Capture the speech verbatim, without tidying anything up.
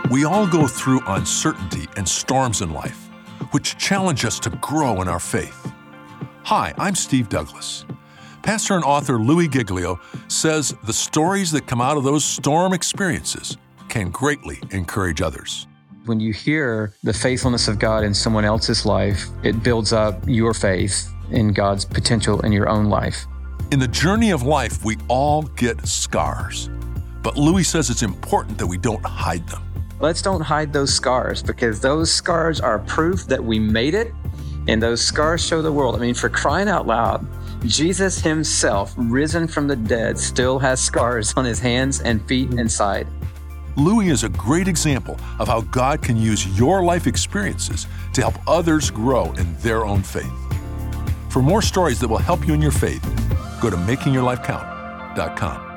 We all go through uncertainty and storms in life, which challenge us to grow in our faith. Hi, I'm Steve Douglas. Pastor and author Louie Giglio says the stories that come out of those storm experiences can greatly encourage others. When you hear the faithfulness of God in someone else's life, it builds up your faith in God's potential in your own life. In the journey of life, we all get scars, but Louie says it's important that we don't hide them. Let's don't hide those scars, because those scars are proof that we made it, and those scars show the world. I mean, for crying out loud, Jesus himself, risen from the dead, still has scars on his hands and feet and side. Louie is a great example of how God can use your life experiences to help others grow in their own faith. For more stories that will help you in your faith, go to making your life count dot com.